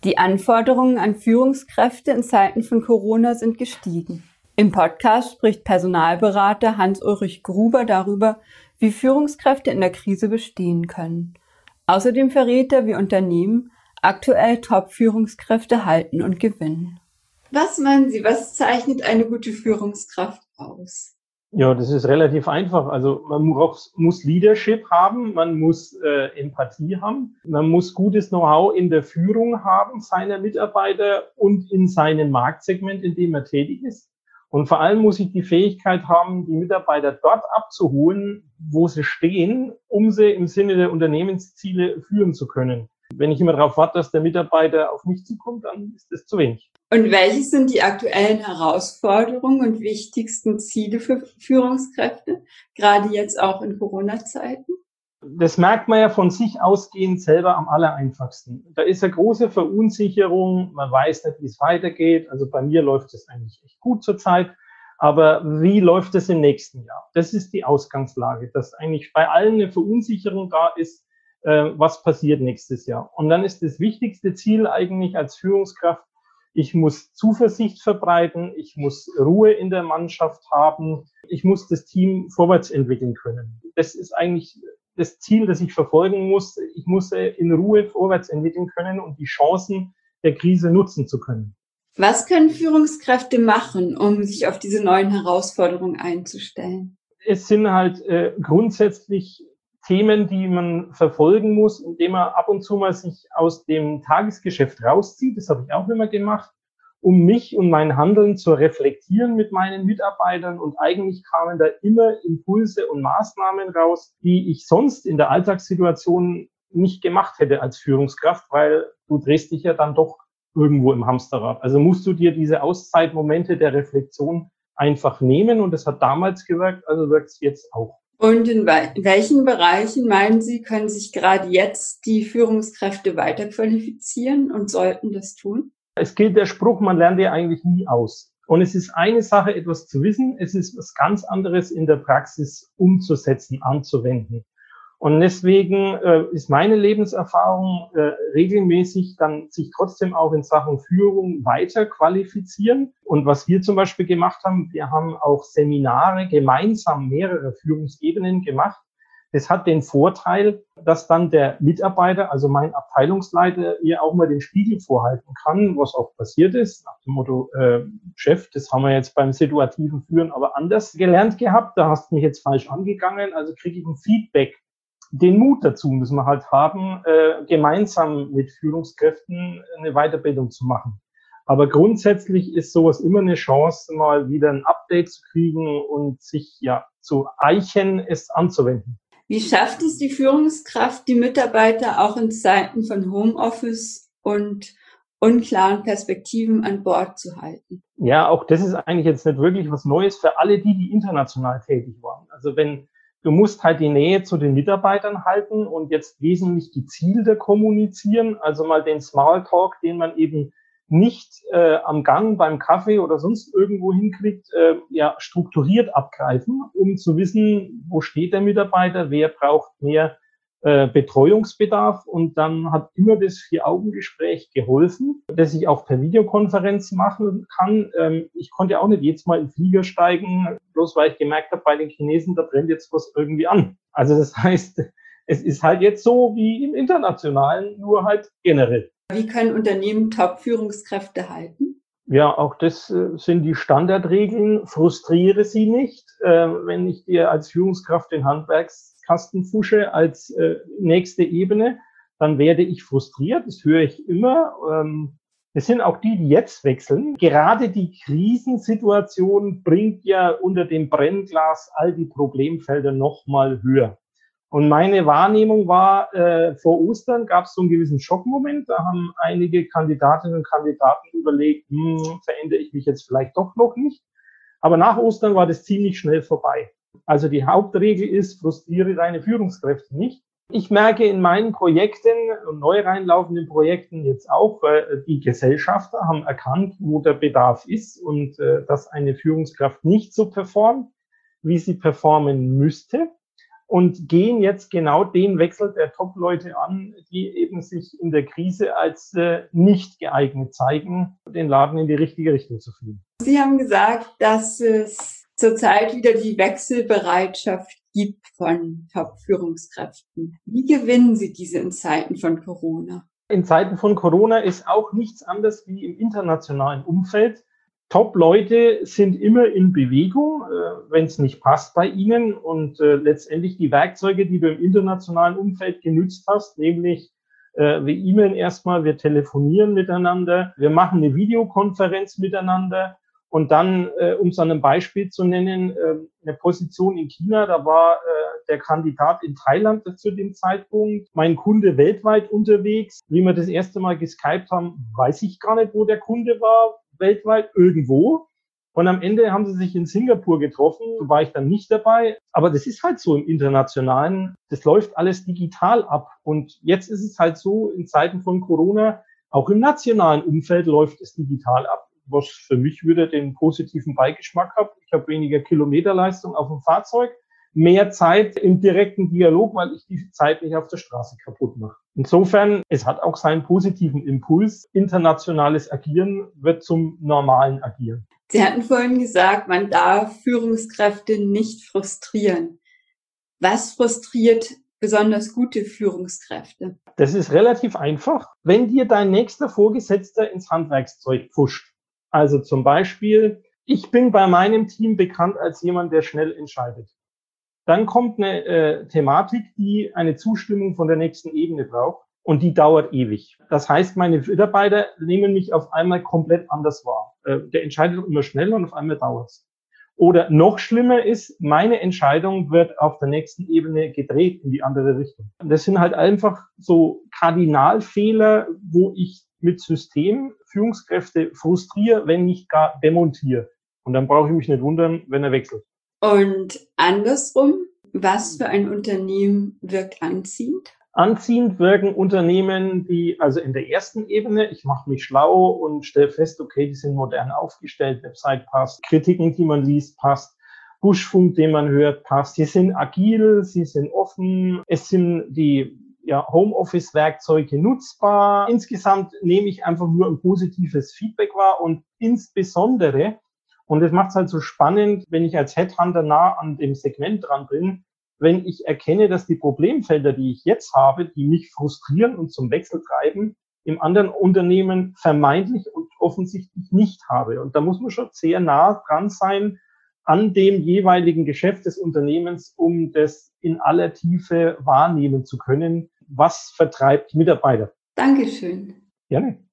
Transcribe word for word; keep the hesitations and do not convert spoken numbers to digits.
Die Anforderungen an Führungskräfte in Zeiten von Corona sind gestiegen. Im Podcast spricht Personalberater Hans-Ulrich Gruber darüber, wie Führungskräfte in der Krise bestehen können. Außerdem verrät er, wie Unternehmen aktuell Top-Führungskräfte halten und gewinnen. Was meinen Sie, was zeichnet eine gute Führungskraft aus? Ja, das ist relativ einfach. Also man muss, muss Leadership haben, man muss äh, Empathie haben, man muss gutes Know-how in der Führung haben seiner Mitarbeiter und in seinem Marktsegment, in dem er tätig ist. Und vor allem muss ich die Fähigkeit haben, die Mitarbeiter dort abzuholen, wo sie stehen, um sie im Sinne der Unternehmensziele führen zu können. Wenn ich immer darauf warte, dass der Mitarbeiter auf mich zukommt, dann ist das zu wenig. Und welche sind die aktuellen Herausforderungen und wichtigsten Ziele für Führungskräfte, gerade jetzt auch in Corona-Zeiten? Das merkt man ja von sich ausgehend selber am allereinfachsten. Da ist eine große Verunsicherung, man weiß nicht, wie es weitergeht. Also bei mir läuft es eigentlich echt gut zurzeit. Aber wie läuft es im nächsten Jahr? Das ist die Ausgangslage, dass eigentlich bei allen eine Verunsicherung da ist, was passiert nächstes Jahr. Und dann ist das wichtigste Ziel eigentlich als Führungskraft, ich muss Zuversicht verbreiten, ich muss Ruhe in der Mannschaft haben, ich muss das Team vorwärts entwickeln können. Das ist eigentlich das Ziel, das ich verfolgen muss. Ich muss in Ruhe vorwärts entwickeln können und die Chancen der Krise nutzen zu können. Was können Führungskräfte machen, um sich auf diese neuen Herausforderungen einzustellen? Es sind halt äh, grundsätzlich Themen, die man verfolgen muss, indem man ab und zu mal sich aus dem Tagesgeschäft rauszieht. Das habe ich auch immer gemacht, um mich und mein Handeln zu reflektieren mit meinen Mitarbeitern. Und eigentlich kamen da immer Impulse und Maßnahmen raus, die ich sonst in der Alltagssituation nicht gemacht hätte als Führungskraft, weil du drehst dich ja dann doch irgendwo im Hamsterrad. Also musst du dir diese Auszeitmomente der Reflexion einfach nehmen. Und das hat damals gewirkt, also wirkt es jetzt auch. Und in welchen Bereichen, meinen Sie, können sich gerade jetzt die Führungskräfte weiterqualifizieren und sollten das tun? Es gilt der Spruch, man lernt ja eigentlich nie aus. Und es ist eine Sache, etwas zu wissen, es ist was ganz anderes in der Praxis umzusetzen, anzuwenden. Und deswegen äh, ist meine Lebenserfahrung äh, regelmäßig dann sich trotzdem auch in Sachen Führung weiter qualifizieren. Und was wir zum Beispiel gemacht haben, wir haben auch Seminare gemeinsam mehrere Führungsebenen gemacht. Das hat den Vorteil, dass dann der Mitarbeiter, also mein Abteilungsleiter, ihr auch mal den Spiegel vorhalten kann, was auch passiert ist, nach dem Motto, äh, Chef, das haben wir jetzt beim situativen Führen aber anders gelernt gehabt, da hast du mich jetzt falsch angegangen, also kriege ich ein Feedback. Den Mut dazu müssen wir halt haben, äh, gemeinsam mit Führungskräften eine Weiterbildung zu machen. Aber grundsätzlich ist sowas immer eine Chance, mal wieder ein Update zu kriegen und sich ja zu eichen, es anzuwenden. Wie schafft es die Führungskraft, die Mitarbeiter auch in Zeiten von Homeoffice und unklaren Perspektiven an Bord zu halten? Ja, auch das ist eigentlich jetzt nicht wirklich was Neues für alle die, die international tätig waren. Also wenn du musst halt die Nähe zu den Mitarbeitern halten und jetzt wesentlich gezielter kommunizieren, also mal den Smalltalk, den man eben nicht äh, am Gang beim Kaffee oder sonst irgendwo hinkriegt, äh, ja strukturiert abgreifen, um zu wissen, wo steht der Mitarbeiter, wer braucht mehr äh, Betreuungsbedarf. Und dann hat immer das Vier-Augen-Gespräch geholfen, das ich auch per Videokonferenz machen kann. Ähm, ich konnte ja auch nicht jedes Mal in den Flieger steigen, bloß weil ich gemerkt habe, bei den Chinesen, da brennt jetzt was irgendwie an. Also das heißt, es ist halt jetzt so wie im Internationalen, nur halt generell. Wie können Unternehmen Top-Führungskräfte halten? Ja, auch das äh, sind die Standardregeln. Frustriere sie nicht. Äh, wenn ich dir als Führungskraft den Handwerkskasten pfusche als äh, nächste Ebene, dann werde ich frustriert. Das höre ich immer. Ähm, es sind auch die, die jetzt wechseln. Gerade die Krisensituation bringt ja unter dem Brennglas all die Problemfelder noch mal höher. Und meine Wahrnehmung war, äh, vor Ostern gab es so einen gewissen Schockmoment. Da haben einige Kandidatinnen und Kandidaten überlegt, hm, verändere ich mich jetzt vielleicht doch noch nicht. Aber nach Ostern war das ziemlich schnell vorbei. Also die Hauptregel ist, frustriere deine Führungskräfte nicht. Ich merke in meinen Projekten und neu reinlaufenden Projekten jetzt auch, äh, die Gesellschafter haben erkannt, wo der Bedarf ist und äh, dass eine Führungskraft nicht so performt, wie sie performen müsste. und gehen jetzt genau den Wechsel der Top-Leute an, die eben sich in der Krise als äh, nicht geeignet zeigen, den Laden in die richtige Richtung zu führen. Sie haben gesagt, dass es zurzeit wieder die Wechselbereitschaft gibt von Top-Führungskräften. Wie gewinnen Sie diese in Zeiten von Corona? In Zeiten von Corona ist auch nichts anderes wie im internationalen Umfeld. Top-Leute sind immer in Bewegung, äh, wenn es nicht passt bei ihnen. Und äh, letztendlich die Werkzeuge, die du im internationalen Umfeld genützt hast, nämlich äh, wir E-Mailen erstmal, wir telefonieren miteinander, wir machen eine Videokonferenz miteinander. Und dann, äh, um es an einem Beispiel zu nennen, äh, eine Position in China, da war äh, der Kandidat in Thailand zu dem Zeitpunkt, mein Kunde weltweit unterwegs. Wie wir das erste Mal geskypt haben, weiß ich gar nicht, wo der Kunde war, weltweit irgendwo. Und am Ende haben sie sich in Singapur getroffen, da war ich dann nicht dabei. Aber das ist halt so im Internationalen, das läuft alles digital ab. Und jetzt ist es halt so, in Zeiten von Corona, auch im nationalen Umfeld läuft es digital ab, was für mich wieder den positiven Beigeschmack hat. Ich habe weniger Kilometerleistung auf dem Fahrzeug, mehr Zeit im direkten Dialog, weil ich die Zeit nicht auf der Straße kaputt mache. Insofern, es hat auch seinen positiven Impuls. Internationales Agieren wird zum normalen Agieren. Sie hatten vorhin gesagt, man darf Führungskräfte nicht frustrieren. Was frustriert besonders gute Führungskräfte? Das ist relativ einfach. Wenn dir dein nächster Vorgesetzter ins Handwerkszeug pfuscht, also zum Beispiel, ich bin bei meinem Team bekannt als jemand, der schnell entscheidet. Dann kommt eine äh, Thematik, die eine Zustimmung von der nächsten Ebene braucht und die dauert ewig. Das heißt, meine Mitarbeiter nehmen mich auf einmal komplett anders wahr. Äh, der entscheidet immer schneller und auf einmal dauert's. Oder noch schlimmer ist, meine Entscheidung wird auf der nächsten Ebene gedreht in die andere Richtung. Und das sind halt einfach so Kardinalfehler, wo ich mit System Führungskräfte frustriere, wenn nicht gar demontiere. Und dann brauche ich mich nicht wundern, wenn er wechselt. Und andersrum, was für ein Unternehmen wirkt anziehend? Anziehend wirken Unternehmen, die also in der ersten Ebene, ich mache mich schlau und stelle fest, okay, die sind modern aufgestellt, Website passt, Kritiken, die man liest, passt, Buschfunk, den man hört, passt. Sie sind agil, sie sind offen, es sind die ja, Homeoffice-Werkzeuge nutzbar. Insgesamt nehme ich einfach nur ein positives Feedback wahr und insbesondere, und das macht es halt so spannend, wenn ich als Headhunter nah an dem Segment dran bin, wenn ich erkenne, dass die Problemfelder, die ich jetzt habe, die mich frustrieren und zum Wechsel treiben, im anderen Unternehmen vermeintlich und offensichtlich nicht habe. Und da muss man schon sehr nah dran sein an dem jeweiligen Geschäft des Unternehmens, um das in aller Tiefe wahrnehmen zu können, was vertreibt Mitarbeiter. Dankeschön. Gerne.